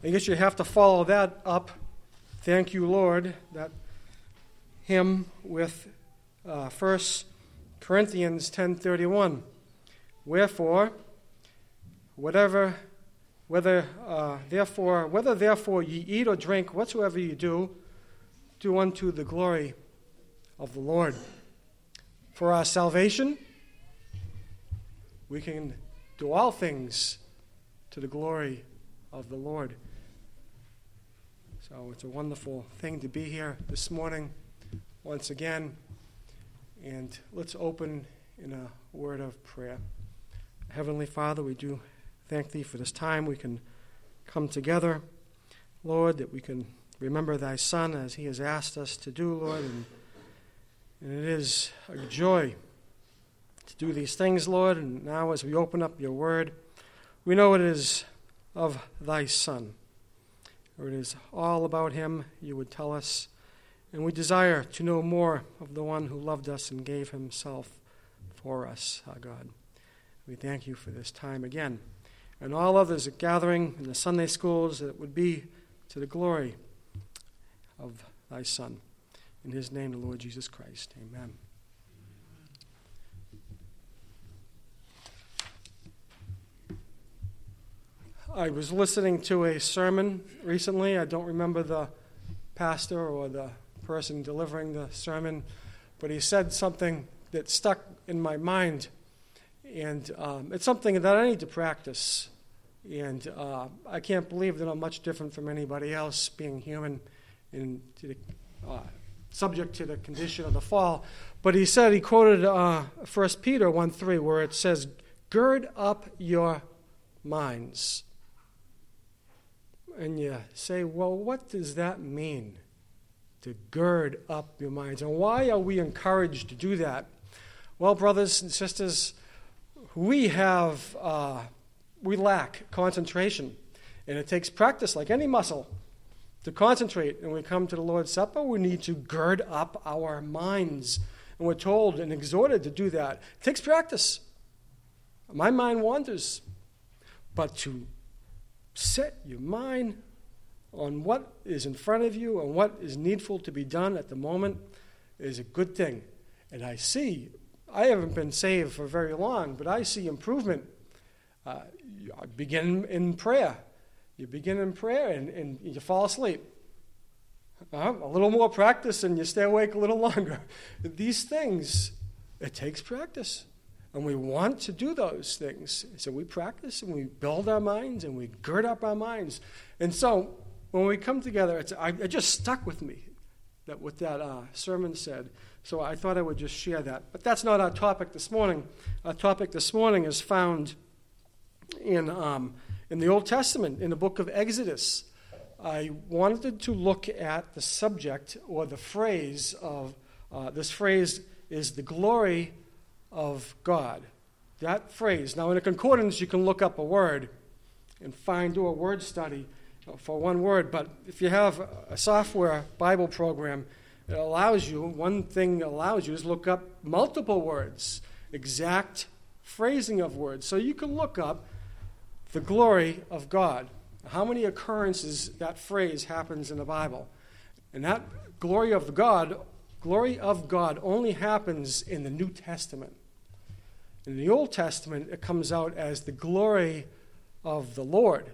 I guess you have to follow that up, thank you, Lord, that hymn with 1 Corinthians 10:31. Wherefore, whether therefore ye eat or drink, whatsoever ye do unto the glory of the Lord. For our salvation, we can do all things to the glory of the Lord. So it's a wonderful thing to be here this morning once again. And let's open in a word of prayer. Heavenly Father, we do thank Thee for this time we can come together, Lord, that we can remember Thy Son as He has asked us to do, Lord. And it is a joy to do these things, Lord. And now as we open up Your Word, we know it is of Thy Son. Or it is all about Him, You would tell us. And we desire to know more of the one who loved us and gave Himself for us, our God. We thank You for this time again. And all others gathering in the Sunday schools, that it would be to the glory of Thy Son. In His name, the Lord Jesus Christ. Amen. I was listening to a sermon recently. I don't remember the pastor or the person delivering the sermon, but he said something that stuck in my mind, and it's something that I need to practice. And I can't believe that I'm much different from anybody else, being human and subject to the condition of the fall. But he quoted 1 Peter 1:3, where it says, "Gird up your minds." And you say, well, what does that mean, to gird up your minds? And why are we encouraged to do that? Well, brothers and sisters, we lack concentration. And it takes practice, like any muscle, to concentrate. And when we come to the Lord's Supper, we need to gird up our minds. And we're told and exhorted to do that. It takes practice. My mind wanders. But to set your mind on what is in front of you and what is needful to be done at the moment is a good thing. And I haven't been saved for very long, but I see improvement. I begin in prayer. You begin in prayer and you fall asleep. A little more practice and you stay awake a little longer. These things, it takes practice. And we want to do those things. So we practice and we build our minds and we gird up our minds. And so when we come together, it just stuck with me that what that sermon said. So I thought I would just share that. But that's not our topic this morning. Our topic this morning is found in the Old Testament, in the book of Exodus. I wanted to look at the subject or the phrase of, this phrase is the glory of God. That phrase. Now in a concordance you can look up a word and do a word study for one word, but if you have a software Bible program, one thing it allows you is look up multiple words, exact phrasing of words. So you can look up the glory of God. How many occurrences that phrase happens in the Bible? And that glory of God only happens in the New Testament. In the Old Testament, it comes out as the glory of the Lord.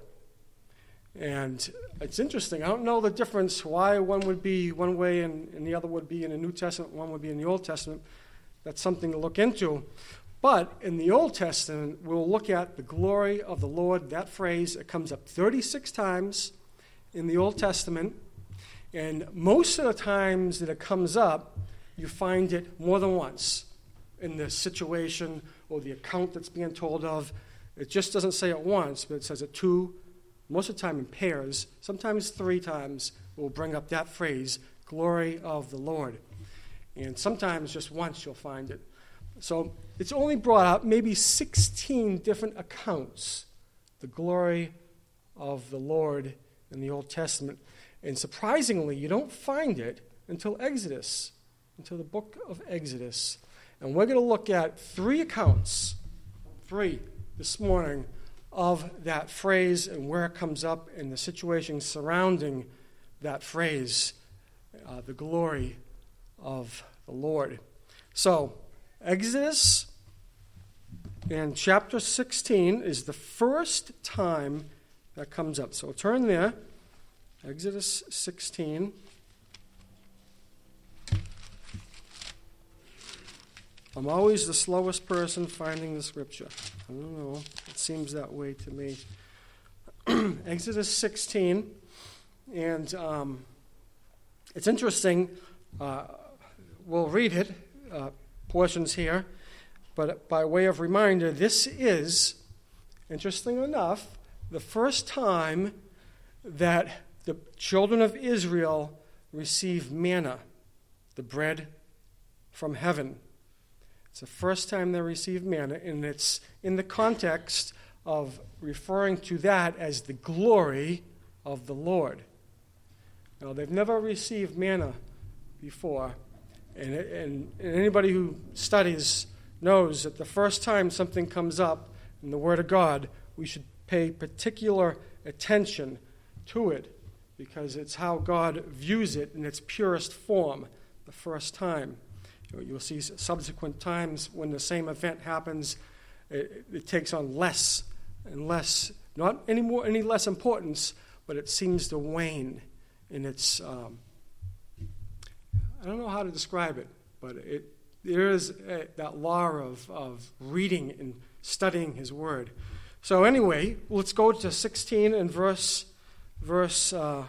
And it's interesting. I don't know the difference, why one would be one way and the other would be in the New Testament, one would be in the Old Testament. That's something to look into. But in the Old Testament, we'll look at the glory of the Lord. That phrase, it comes up 36 times in the Old Testament. And most of the times that it comes up, you find it more than once in the situation or the account that's being told of. It just doesn't say it once, but it says it two, most of the time in pairs, sometimes 3 times we'll bring up that phrase, glory of the Lord. And sometimes just once you'll find it. So it's only brought up maybe 16 different accounts, the glory of the Lord in the Old Testament. And surprisingly, you don't find it until Exodus, until the book of Exodus. And we're going to look at 3 accounts, 3 this morning, of that phrase and where it comes up in the situation surrounding that phrase, the glory of the Lord. So, Exodus and chapter 16 is the first time that comes up. So turn there, Exodus 16. I'm always the slowest person finding the scripture. I don't know. It seems that way to me. Exodus 16. And it's interesting. We'll read it, portions here. But by way of reminder, this is, interesting enough, the first time that the children of Israel receive manna, the bread from heaven. It's the first time they receive manna, and it's in the context of referring to that as the glory of the Lord. Now, they've never received manna before, and anybody who studies knows that the first time something comes up in the Word of God, we should pay particular attention to it, because it's how God views it in its purest form the first time. You'll see subsequent times when the same event happens, it takes on less and less, not any less importance, but it seems to wane in its, I don't know how to describe it, but there is that law of reading and studying His Word. So anyway, let's go to 16 and verse 1.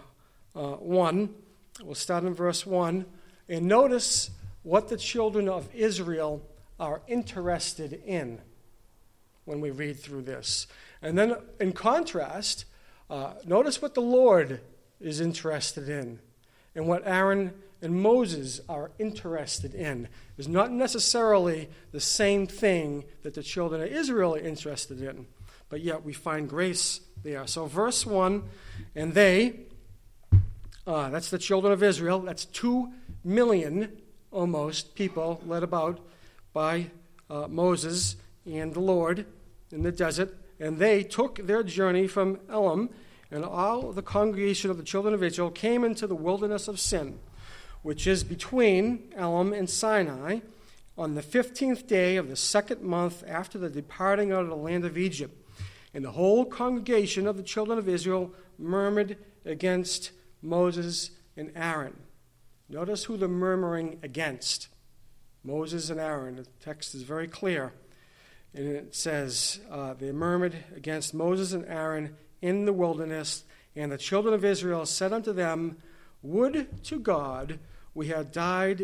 We'll start in verse 1. And notice what the children of Israel are interested in when we read through this. And then in contrast, notice what the Lord is interested in and what Aaron and Moses are interested in. Is not necessarily the same thing that the children of Israel are interested in, but yet we find grace there. So verse 1, and they, that's the children of Israel, that's 2 million almost people led about by Moses and the Lord in the desert, and they took their journey from Elim, and all the congregation of the children of Israel came into the wilderness of Sin, which is between Elim and Sinai, on the 15th day of the 2nd month after the departing out of the land of Egypt. And the whole congregation of the children of Israel murmured against Moses and Aaron. Notice who they're murmuring against. Moses and Aaron. The text is very clear. And it says, they murmured against Moses and Aaron in the wilderness. And the children of Israel said unto them, Would to God we had died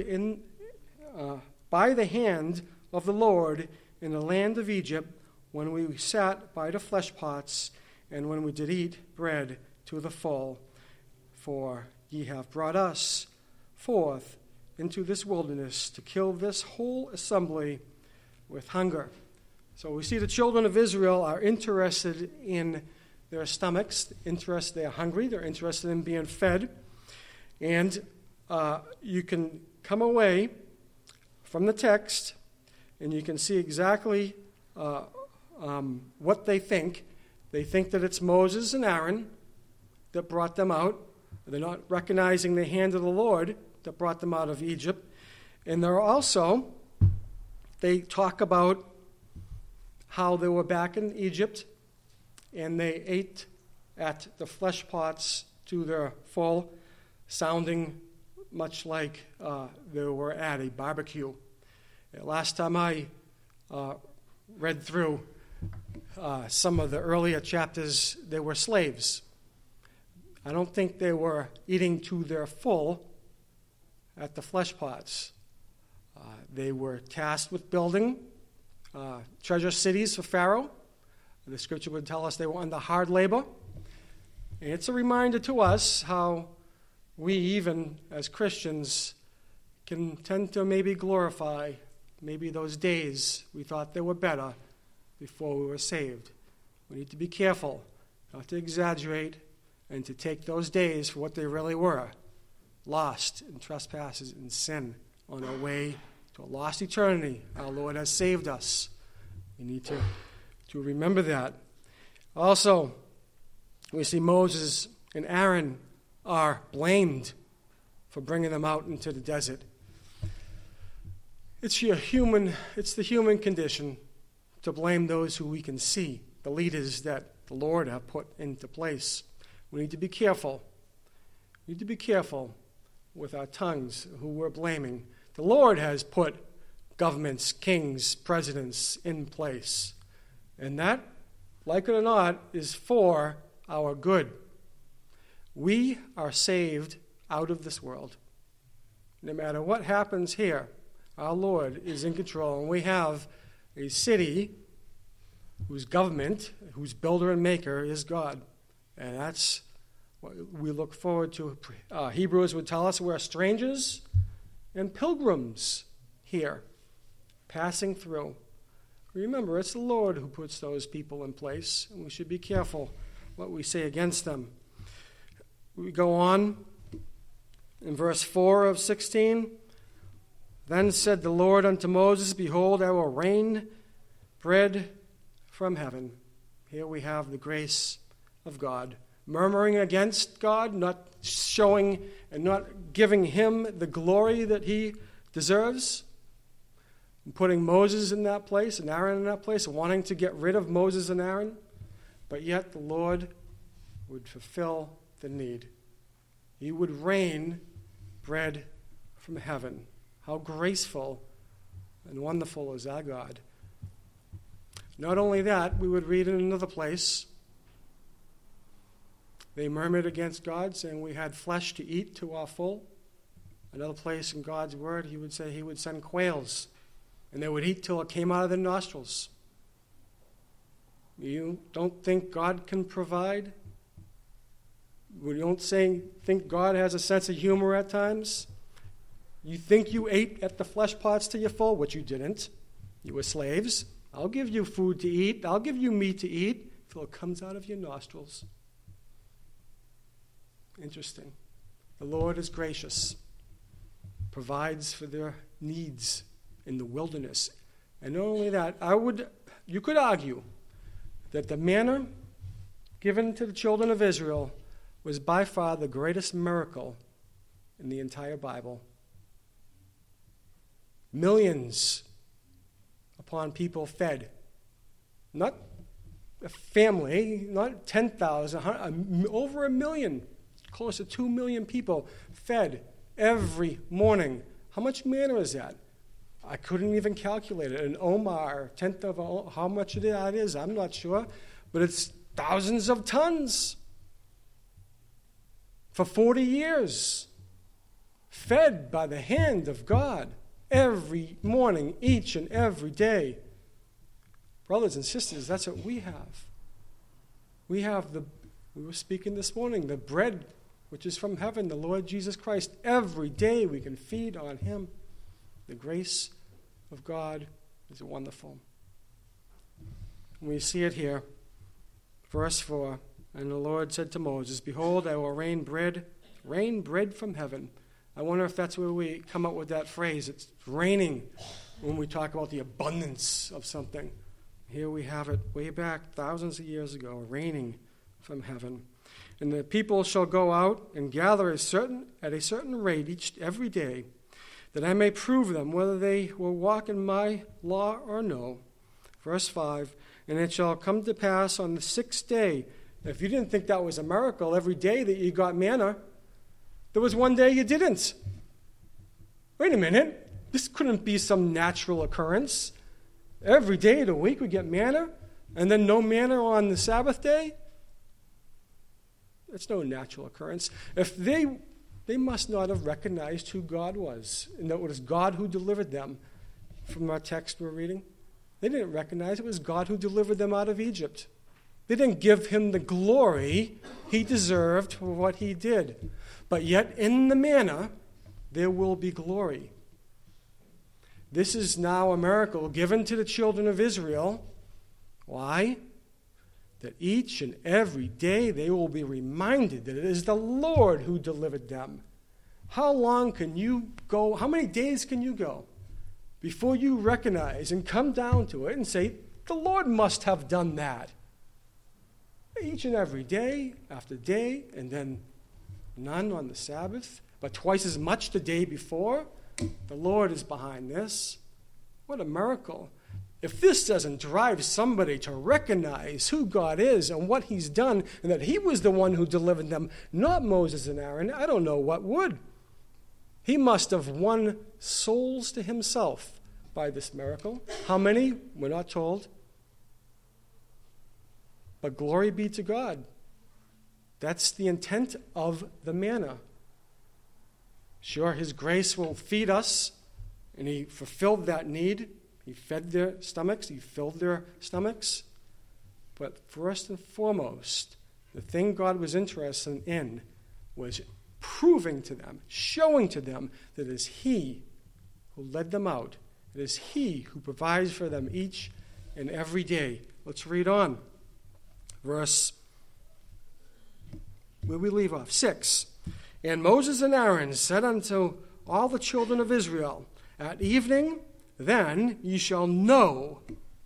by the hand of the Lord in the land of Egypt, when we sat by the flesh pots, and when we did eat bread to the full. For ye have brought us forth into this wilderness to kill this whole assembly with hunger. So we see the children of Israel are interested in their stomachs, they're hungry, they're interested in being fed. And you can come away from the text and you can see exactly what they think. They think that it's Moses and Aaron that brought them out. They're not recognizing the hand of the Lord that brought them out of Egypt. And they talk about how they were back in Egypt and they ate at the flesh pots to their full, sounding much like they were at a barbecue. Last time I read through some of the earlier chapters, they were slaves. I don't think they were eating to their full at the flesh pots. They were tasked with building treasure cities for Pharaoh. The scripture would tell us they were under hard labor. And it's a reminder to us how we, even as Christians, can tend to maybe glorify maybe those days we thought they were better before we were saved. We need to be careful not to exaggerate and to take those days for what they really were, lost in trespasses and sin on our way to a lost eternity. Our Lord has saved us. We need to remember that. Also, we see Moses and Aaron are blamed for bringing them out into the desert. It's the human condition to blame those who we can see, the leaders that the Lord have put into place. We need to be careful. We need to be careful with our tongues who we're blaming. The Lord has put governments, kings, presidents in place. And that, like it or not, is for our good. We are saved out of this world. No matter what happens here, our Lord is in control. And we have a city whose government, whose builder and maker is God. And that's what we look forward to. Hebrews would tell us we're strangers and pilgrims here, passing through. Remember, it's the Lord who puts those people in place, and we should be careful what we say against them. We go on in verse 4 of 16. Then said the Lord unto Moses, Behold, I will rain bread from heaven. Here we have the grace of God. Murmuring against God, not showing and not giving him the glory that he deserves. And putting Moses in that place and Aaron in that place, wanting to get rid of Moses and Aaron. But yet the Lord would fulfill the need. He would rain bread from heaven. How graceful and wonderful is our God. Not only that, we would read in another place, they murmured against God, saying we had flesh to eat to our full. Another place in God's word, he would say he would send quails, and they would eat till it came out of their nostrils. You don't think God can provide? You don't think God has a sense of humor at times? You think you ate at the flesh pots to your full, which you didn't. You were slaves. I'll give you food to eat. I'll give you meat to eat till it comes out of your nostrils. Interesting. The Lord is gracious, provides for their needs in the wilderness. And not only that, you could argue that the manna given to the children of Israel was by far the greatest miracle in the entire Bible. Millions upon people fed. Not a family, not 10,000, over 1 million, close to 2 million people fed every morning. How much manna is that? I couldn't even calculate it. An omar, tenth of how much that is, I'm not sure. But it's thousands of tons for 40 years, fed by the hand of God. Every morning, each and every day. Brothers and sisters, that's what we have. We were speaking this morning, the bread which is from heaven, the Lord Jesus Christ. Every day we can feed on him. The grace of God is wonderful. We see it here, verse 4. And the Lord said to Moses, Behold, I will rain bread from heaven. I wonder if that's where we come up with that phrase. It's raining when we talk about the abundance of something. Here we have it way back thousands of years ago, raining from heaven. And the people shall go out and gather at a certain rate every day, that I may prove them whether they will walk in my law or no. Verse 5, and it shall come to pass on the 6th day. If you didn't think that was a miracle every day that you got manna, there was one day you didn't. Wait a minute. This couldn't be some natural occurrence. Every day of the week we get manna, and then no manna on the Sabbath day? It's no natural occurrence. If they must not have recognized who God was, and that it was God who delivered them from our text we're reading. They didn't recognize it was God who delivered them out of Egypt. They didn't give him the glory he deserved for what he did. But yet in the manna, there will be glory. This is now a miracle given to the children of Israel. Why? That each and every day they will be reminded that it is the Lord who delivered them. How long can you go? How many days can you go before you recognize and come down to it and say, the Lord must have done that? each and every day after day, and then none on the Sabbath, but twice as much the day before. The Lord is behind this. What a miracle. If this doesn't drive somebody to recognize who God is and what he's done, and that he was the one who delivered them, not Moses and Aaron, I don't know what would. He must have won souls to himself by this miracle. How many? We're not told. But glory be to God. That's the intent of the manna. Sure, his grace will feed us, and he fulfilled that need. He fed their stomachs, he filled their stomachs. But first and foremost, the thing God was interested in was proving to them, showing to them that it is he who led them out. It is he who provides for them each and every day. Let's read on. Verse, where we leave off, 6. And Moses and Aaron said unto all the children of Israel, at evening, then ye shall know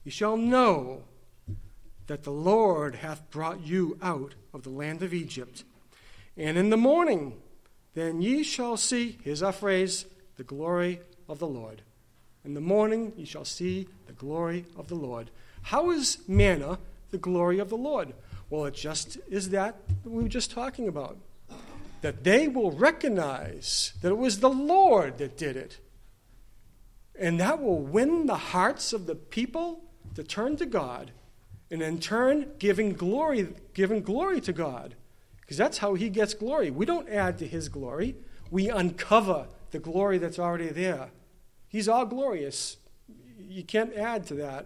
that the Lord hath brought you out of the land of Egypt. And in the morning, then ye shall see, here's our phrase, the glory of the Lord. In the morning, ye shall see the glory of the Lord. How is manna the glory of the Lord? Well, it just is that we were just talking about. That they will recognize that it was the Lord that did it. And that will win the hearts of the people to turn to God, and in turn giving glory to God. Because that's how he gets glory. We don't add to his glory. We uncover the glory that's already there. He's all glorious. You can't add to that.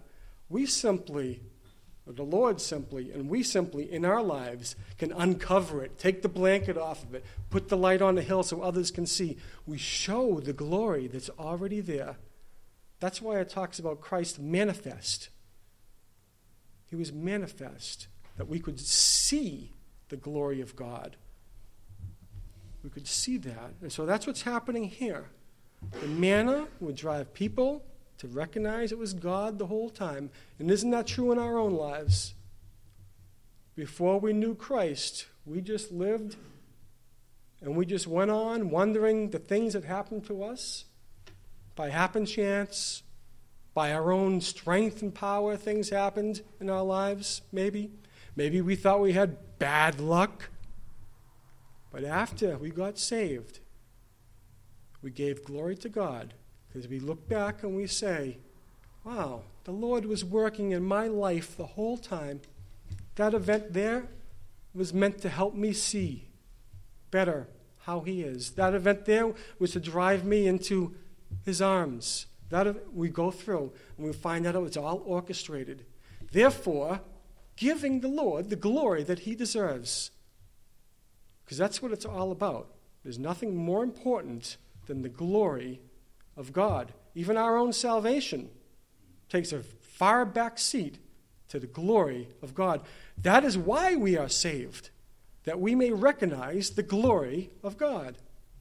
The Lord simply, and we simply in our lives can uncover it, take the blanket off of it, put the light on the hill so others can see. We show the glory that's already there. That's why it talks about Christ manifest. He was manifest, that we could see the glory of God. We could see that. And so that's what's happening here. The manna would drive people to recognize it was God the whole time. And isn't that true in our own lives? Before we knew Christ, we just lived and we just went on wondering the things that happened to us. By happenchance, by our own strength and power, things happened in our lives, maybe. Maybe we thought we had bad luck. But after we got saved, we gave glory to God. Because we look back and we say, wow, the Lord was working in my life the whole time. That event there was meant to help me see better how he is. That event there was to drive me into his arms. That we go through and we find out it's all orchestrated. Therefore, giving the Lord the glory that he deserves. Because that's what it's all about. There's nothing more important than the glory of God. Even our own salvation takes a far back seat to the glory of God. That is why we are saved, that we may recognize the glory of God.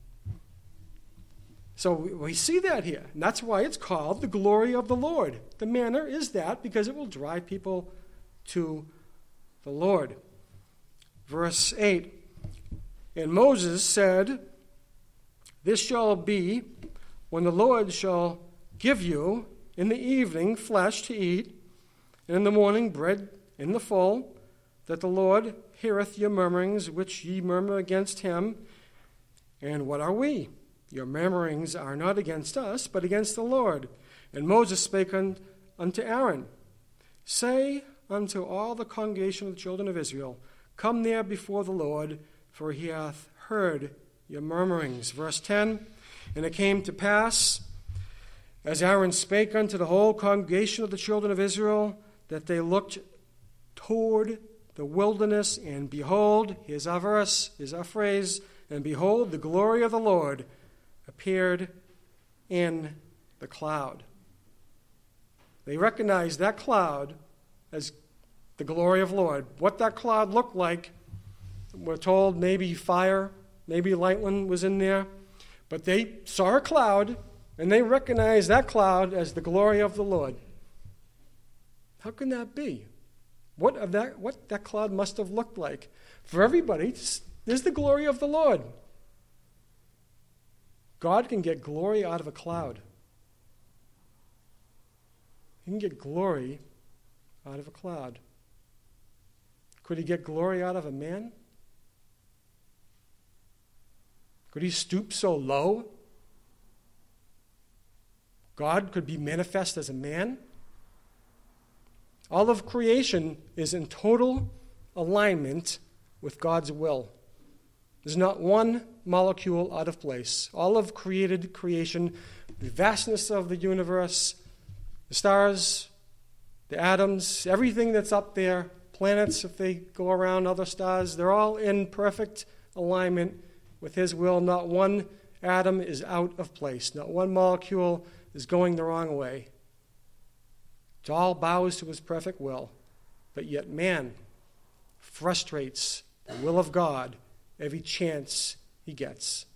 So we see that here, and that's why it's called the glory of the Lord. The manna is that because it will drive people to the Lord. Verse 8, and Moses said, this shall be when the Lord shall give you in the evening flesh to eat, and in the morning bread in the full, that the Lord heareth your murmurings which ye murmur against him. And what are we? Your murmurings are not against us, but against the Lord. And Moses spake unto Aaron, say unto all the congregation of the children of Israel, come near before the Lord, for he hath heard your murmurings. Verse 10, and it came to pass, as Aaron spake unto the whole congregation of the children of Israel, that they looked toward the wilderness, and behold, here's our verse, here's our phrase, and behold, the glory of the Lord appeared in the cloud. They recognized that cloud as the glory of the Lord. What that cloud looked like, we're told maybe fire, maybe lightning was in there, but they saw a cloud, and they recognized that cloud as the glory of the Lord. How can that be? what that cloud must have looked like. For everybody, there's the glory of the Lord. God can get glory out of a cloud. He can get glory out of a cloud. Could he get glory out of a man? Could he stoop so low? God could be manifest as a man? All of creation is in total alignment with God's will. There's not one molecule out of place. All of created creation, the vastness of the universe, the stars, the atoms, everything that's up there, planets, if they go around other stars, they're all in perfect alignment with his will. Not one atom is out of place. Not one molecule is going the wrong way. It all bows to his perfect will. But yet man frustrates the will of God every chance he gets.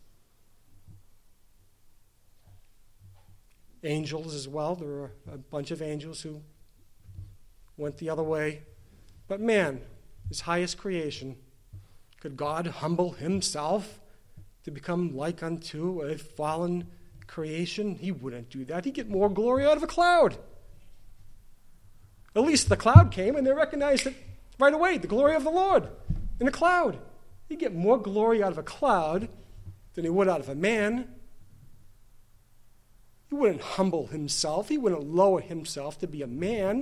Angels as well. There were a bunch of angels who went the other way. But man, his highest creation, could God humble himself to become like unto a fallen creation? He wouldn't do that. He'd get more glory out of a cloud. At least the cloud came and they recognized it right away, the glory of the Lord in a cloud. He'd get more glory out of a cloud than he would out of a man. He wouldn't humble himself. He wouldn't lower himself to be a man.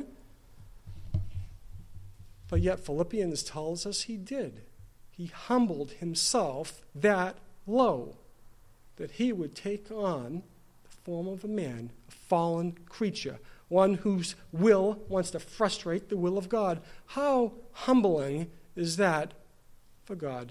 But yet Philippians tells us he did. He humbled himself that low, that he would take on the form of a man, a fallen creature, one whose will wants to frustrate the will of God. How humbling is that for God?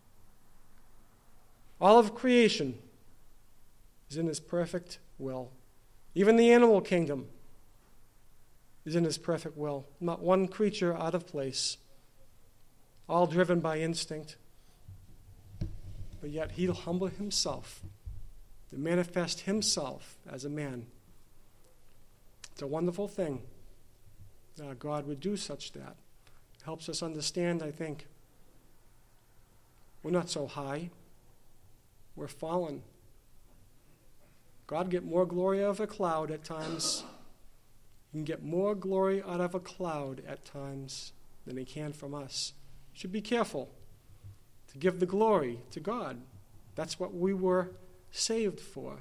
All of creation is in his perfect will. Even the animal kingdom is in his perfect will. Not one creature out of place. All driven by instinct. But yet he'll humble himself to manifest himself as a man. It's a wonderful thing that God would do such that. It helps us understand, I think, we're not so high. We're fallen. God get more glory out of a cloud at times. He can get more glory out of a cloud at times than he can from us. Should be careful to give the glory to God. That's what we were saved for.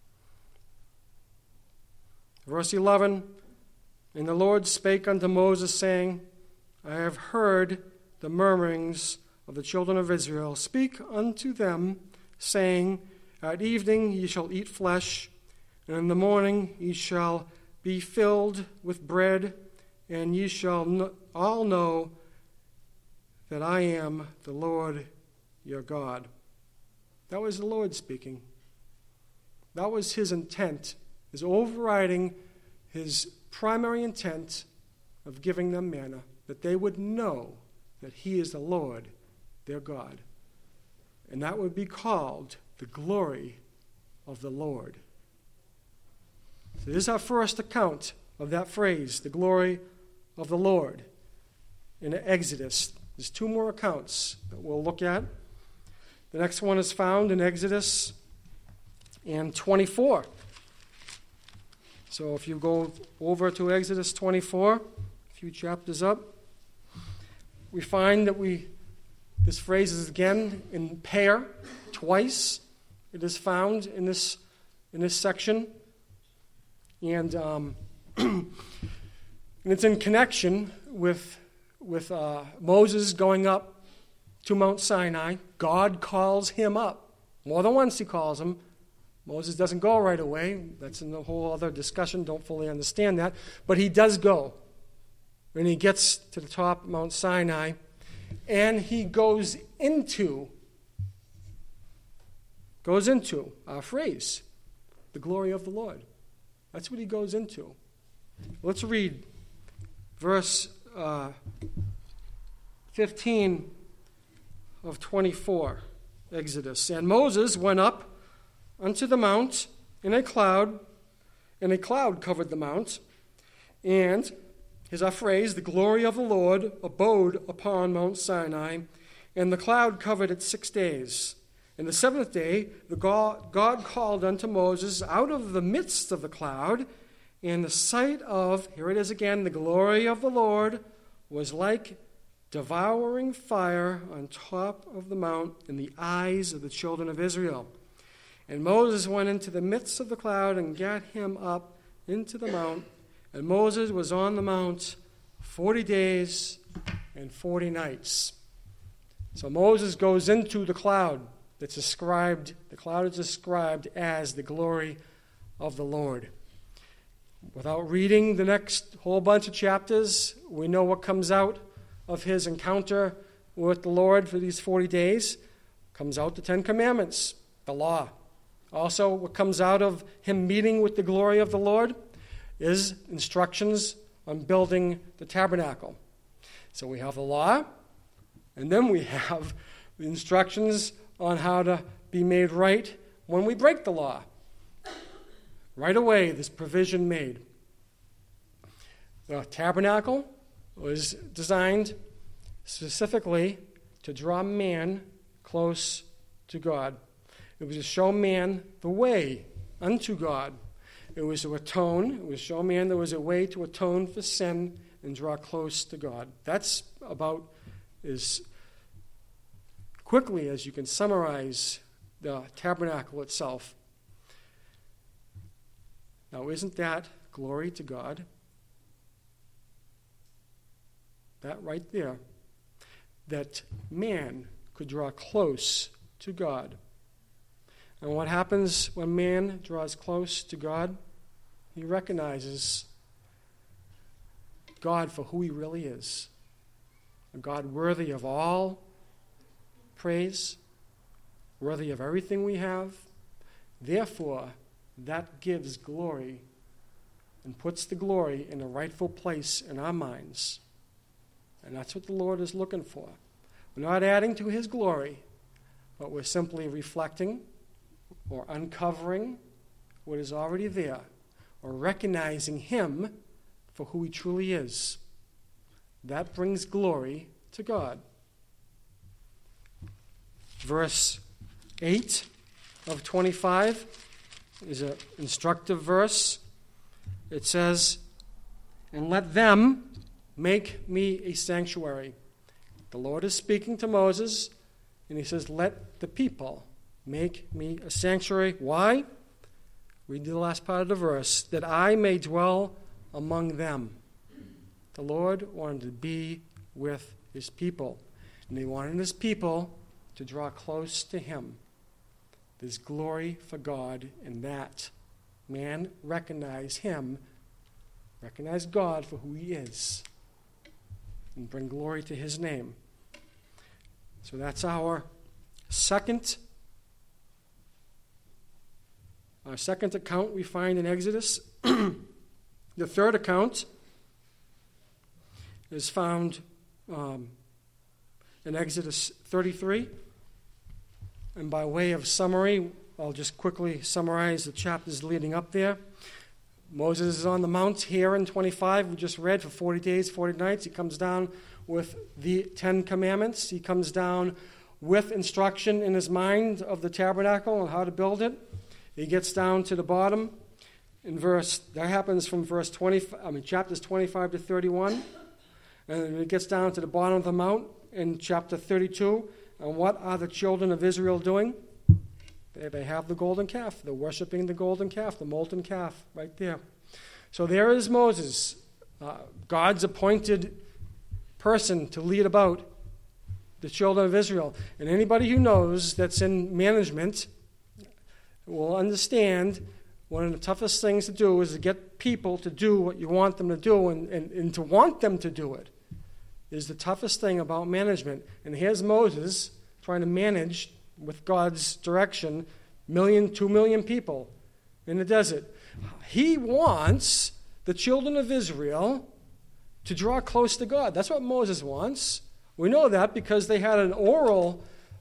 Verse 11, and the Lord spake unto Moses, saying, I have heard the murmurings of the children of Israel. Speak unto them, saying, at evening ye shall eat flesh, and in the morning ye shall be filled with bread, and ye shall all know that I am the Lord your God. That was the Lord speaking. That was his intent, his overriding, his primary intent of giving them manna, that they would know that he is the Lord their God. And that would be called the glory of the Lord. So this is our first account of that phrase, the glory of the Lord, in Exodus. There's two more accounts that we'll look at. The next one is found in Exodus and 24. So if you go over to Exodus 24, a few chapters up, we find that this phrase is again in pair, twice. It is found in this section. And it's in connection with Moses going up to Mount Sinai. God calls him up. More than once he calls him. Moses doesn't go right away. That's in a whole other discussion. Don't fully understand that. But he does go. And he gets to the top of Mount Sinai. And he goes into our phrase, the glory of the Lord. That's what he goes into. Let's read verse 15 of 24, Exodus. And Moses went up unto the mount in a cloud, and a cloud covered the mount, and Here's our phrase: the glory of the Lord abode upon Mount Sinai, and the cloud covered it 6 days. And the seventh day, God called unto Moses out of the midst of the cloud, and the sight of, here it is again, the glory of the Lord was like devouring fire on top of the mount in the eyes of the children of Israel. And Moses went into the midst of the cloud and got him up into the mount. And Moses was on the mount 40 days and 40 nights. So Moses goes into the cloud that's described, the cloud is described as the glory of the Lord. Without reading the next whole bunch of chapters, we know what comes out of his encounter with the Lord for these 40 days. Comes out the 10 Commandments, the law. Also, what comes out of him meeting with the glory of the Lord is instructions on building the tabernacle. So we have the law, and then we have the instructions on how to be made right when we break the law. Right away, this provision made. The tabernacle was designed specifically to draw man close to God. It was to show man the way unto God. It was to atone. It was to show man there was a way to atone for sin and draw close to God. That's about as quickly as you can summarize the tabernacle itself. Now, isn't that glory to God? That right there, that man could draw close to God. And what happens when man draws close to God? He recognizes God for who he really is. A God worthy of all praise, worthy of everything we have. Therefore, that gives glory and puts the glory in a rightful place in our minds. And that's what the Lord is looking for. We're not adding to his glory, but we're simply reflecting or uncovering what is already there, or recognizing him for who he truly is. That brings glory to God. Verse 8 of 25 is an instructive verse. It says, "And let them make me a sanctuary." The Lord is speaking to Moses, and he says, let the people make me a sanctuary. Why? Read the last part of the verse. That I may dwell among them. The Lord wanted to be with his people, and he wanted his people to draw close to him. There's glory for God in that. Man recognize him, recognize God for who he is, and bring glory to his name. So that's our second account we find in Exodus. The third account is found in Exodus 33. And by way of summary, I'll just quickly summarize the chapters leading up there. Moses is on the mount here in 25. We just read for 40 days, 40 nights. He comes down with the 10 Commandments. He comes down with instruction in his mind of the tabernacle and how to build it. He gets down to the bottom in that happens from chapters 25 to 31. And it gets down to the bottom of the mount in chapter 32. And what are the children of Israel doing? They have the golden calf. They're worshiping the golden calf, the molten calf, right there. So there is Moses, God's appointed person to lead about the children of Israel. And anybody who knows that's in management will understand one of the toughest things to do is to get people to do what you want them to do, and to want them to do it is the toughest thing about management. And here's Moses trying to manage, with God's direction, 2 million people in the desert. He wants the children of Israel to draw close to God. That's what Moses wants. We know that because they had an oral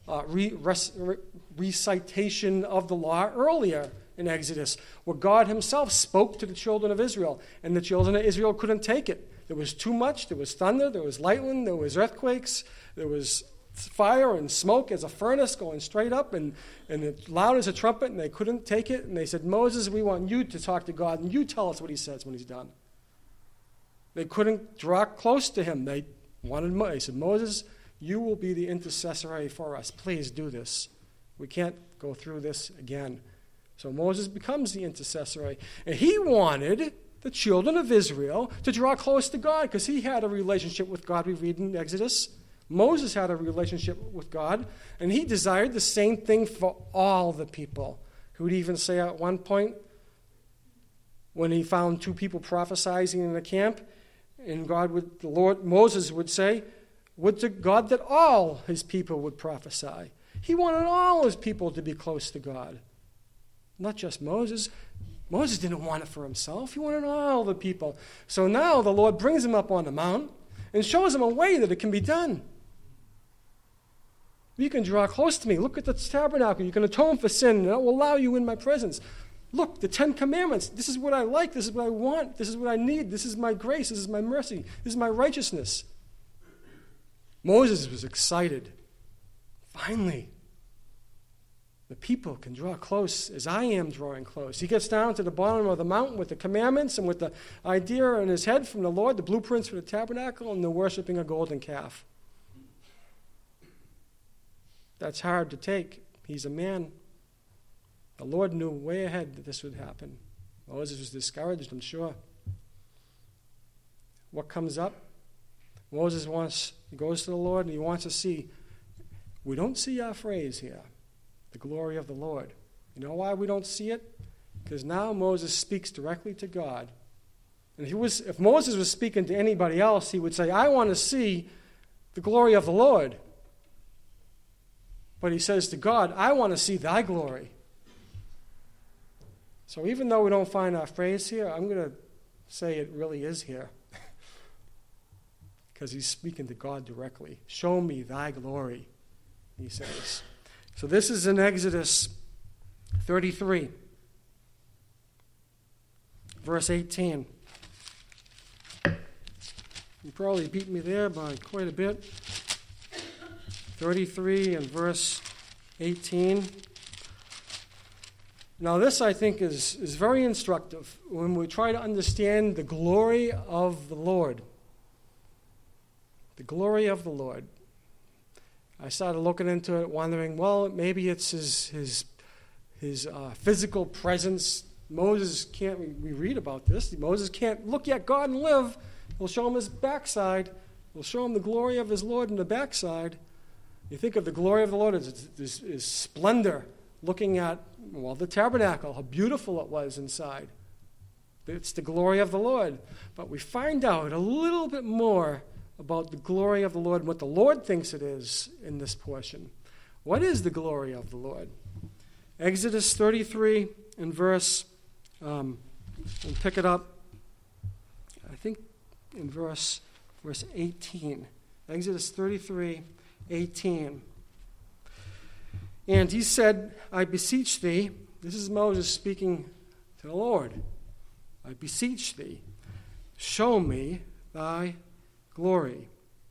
recitation of the law earlier in Exodus, where God himself spoke to the children of Israel, and the children of Israel couldn't take it. There was too much. There was thunder. There was lightning. There was earthquakes. There was fire and smoke as a furnace going straight up, and it loud as a trumpet, and they couldn't take it. And they said, Moses, we want you to talk to God, and you tell us what he says when he's done. They couldn't draw close to him. They said, Moses, you will be the intercessory for us. Please do this. We can't go through this again. So Moses becomes the intercessory. And he wanted the children of Israel to draw close to God because he had a relationship with God, we read in Exodus. Moses had a relationship with God, and he desired the same thing for all the people. He would even say at one point, when he found two people prophesying in the camp, and Moses would say, would to God that all his people would prophesy. He wanted all his people to be close to God. Not just Moses. Moses didn't want it for himself. He wanted all the people. So now the Lord brings him up on the mount and shows him a way that it can be done. You can draw close to me. Look at the tabernacle. You can atone for sin, and I will allow you in my presence. Look, the 10 Commandments. This is what I like. This is what I want. This is what I need. This is my grace. This is my mercy. This is my righteousness. Moses was excited. Finally, the people can draw close as I am drawing close. He gets down to the bottom of the mountain with the commandments and with the idea in his head from the Lord, the blueprints for the tabernacle, and they're worshiping a golden calf. That's hard to take. He's a man. The Lord knew way ahead that this would happen. Moses was discouraged, I'm sure. What comes up? Moses goes to the Lord and he wants to see. We don't see our phrase here, the glory of the Lord. You know why we don't see it? Because now Moses speaks directly to God. And if Moses was speaking to anybody else, he would say, I want to see the glory of the Lord. But he says to God, I want to see thy glory. So even though we don't find our phrase here, I'm going to say it really is here. Because he's speaking to God directly. Show me thy glory, he says. So this is in Exodus 33, verse 18. You probably beat me there by quite a bit. 33 and verse 18. Now this, I think, is very instructive when we try to understand the glory of the Lord. The glory of the Lord. I started looking into it, wondering, well, maybe it's his physical presence. Moses can't, we read about this, Moses can't look at God and live. He'll show him his backside. He'll show him the glory of his Lord in the backside. You think of the glory of the Lord as splendor, looking at, well, the tabernacle, how beautiful it was inside. It's the glory of the Lord. But we find out a little bit more about the glory of the Lord and what the Lord thinks it is in this portion. What is the glory of the Lord? Exodus 33 and verse, we'll pick it up, I think in verse 18. Exodus 33, 18. And he said, I beseech thee, this is Moses speaking to the Lord, I beseech thee, show me thy glory.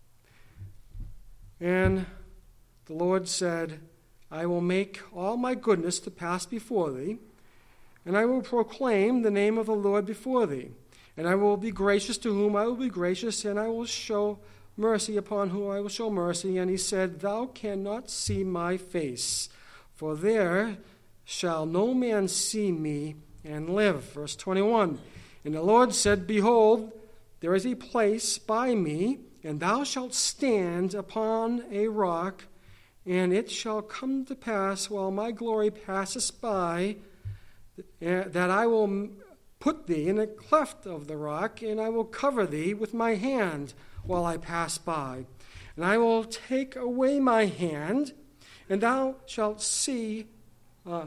And the Lord said, I will make all my goodness to pass before thee, and I will proclaim the name of the Lord before thee. And I will be gracious to whom I will be gracious, and I will show mercy upon whom I will show mercy. And he said, Thou cannot see my face, for there shall no man see me and live. Verse 21. And the Lord said, Behold, there is a place by me, and thou shalt stand upon a rock, and it shall come to pass while my glory passeth by, that I will put thee in a cleft of the rock, and I will cover thee with my hand while I pass by. And I will take away my hand, and thou shalt see my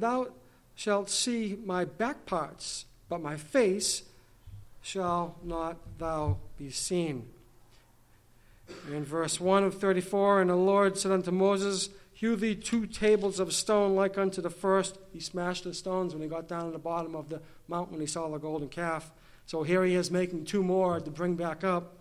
back parts, but my face shall not thou be seen. In verse 1 of 34, and the Lord said unto Moses, Hew thee 2 tables of stone like unto the first. He smashed the stones when he got down to the bottom of the mountain when he saw the golden calf. So here he is making two more to bring back up.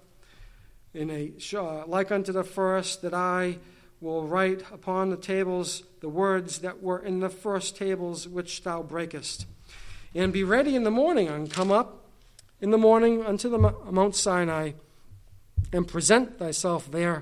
Like unto the first, that I will write upon the tables the words that were in the first tables which thou breakest. And be ready in the morning, and come up in the morning unto the Mount Sinai, and present thyself there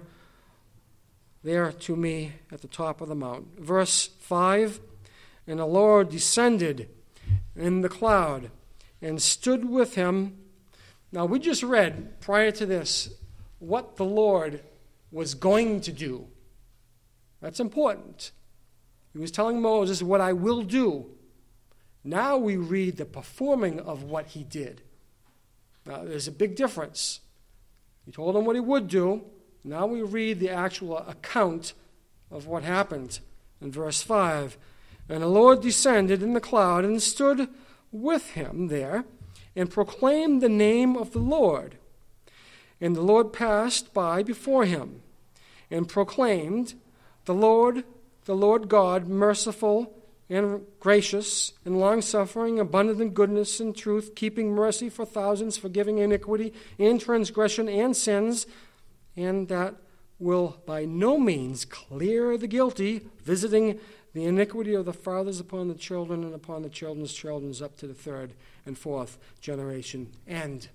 to me at the top of the mount. Verse 5, and the Lord descended in the cloud and stood with him. Now, we just read prior to this what the Lord was going to do. That's important. He was telling Moses what I will do. Now we read the performing of what he did. Now, there's a big difference. He told him what he would do. Now we read the actual account of what happened. In verse 5, and the Lord descended in the cloud and stood with him there and proclaimed the name of the Lord. And the Lord passed by before him and proclaimed, the Lord God, merciful and gracious and long-suffering, abundant in goodness and truth, keeping mercy for thousands, forgiving iniquity and transgression and sins, and that will by no means clear the guilty, visiting the iniquity of the fathers upon the children and upon the children's children up to the third and fourth generation. End.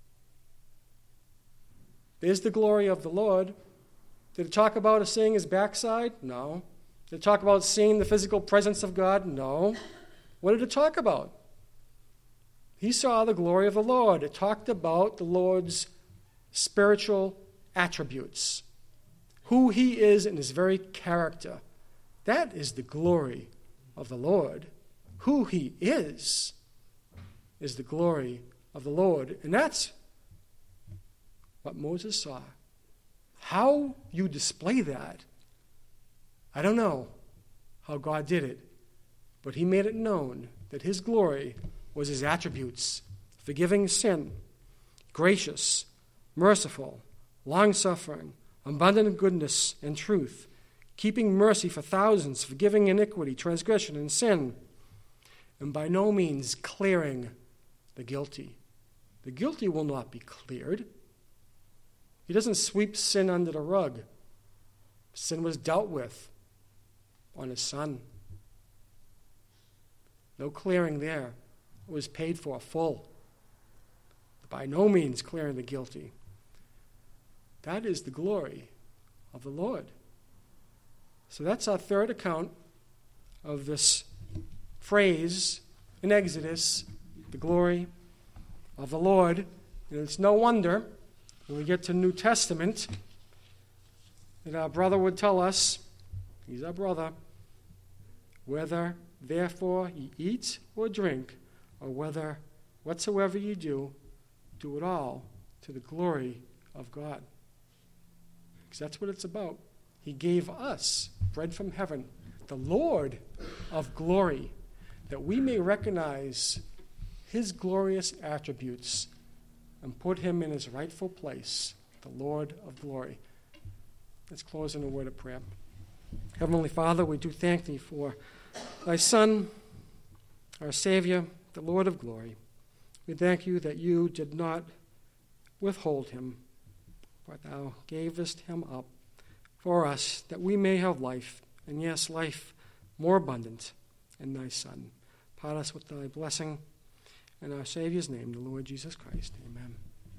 There's the glory of the Lord. Did it talk about us seeing his backside? No. Did it talk about seeing the physical presence of God? No. What did it talk about? He saw the glory of the Lord. It talked about the Lord's spiritual attributes, who he is in his very character. That is the glory of the Lord. Who he is the glory of the Lord. And that's what Moses saw. How you display that, I don't know how God did it, but he made it known that his glory was his attributes: forgiving sin, gracious, merciful, long-suffering, abundant in goodness and truth, keeping mercy for thousands, forgiving iniquity, transgression, and sin, and by no means clearing the guilty. The guilty will not be cleared. He doesn't sweep sin under the rug. Sin was dealt with on his Son. No clearing there. It was paid for full. By no means clearing the guilty. That is the glory of the Lord. So that's our third account of this phrase in Exodus, the glory of the Lord. And it's no wonder when we get to New Testament that our brother would tell us, he's our brother, whether therefore ye eat or drink, or whether whatsoever ye do, do it all to the glory of God. Because that's what it's about. He gave us bread from heaven, the Lord of glory, that we may recognize his glorious attributes and put him in his rightful place, the Lord of glory. Let's close in a word of prayer. Heavenly Father, we do thank thee for thy Son, our Savior, the Lord of glory. We thank you that you did not withhold him, but thou gavest him up for us, that we may have life, and yes, life more abundant in thy Son. Part us with thy blessing. In our Savior's name, the Lord Jesus Christ. Amen.